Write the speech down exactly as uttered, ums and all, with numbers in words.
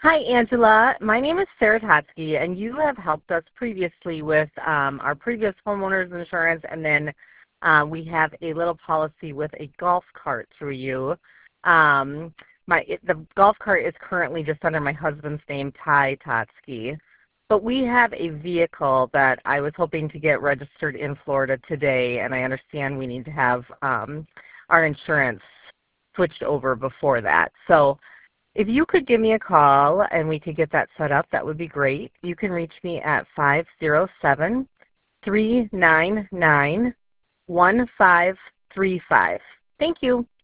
Hi, Angela. My name is Sarah Totsky, and you have helped us previously with um, our previous homeowners insurance, and then uh, we have a little policy with a golf cart through you. Um, my it, the golf cart is currently just under my husband's name, Ty Totsky, but we have a vehicle that I was hoping to get registered in Florida today, and I understand we need to have um, our insurance switched over before that. So if you could give me a call and we could get that set up, that would be great. You can reach me at five zero seven, three nine nine, one five three five. Thank you.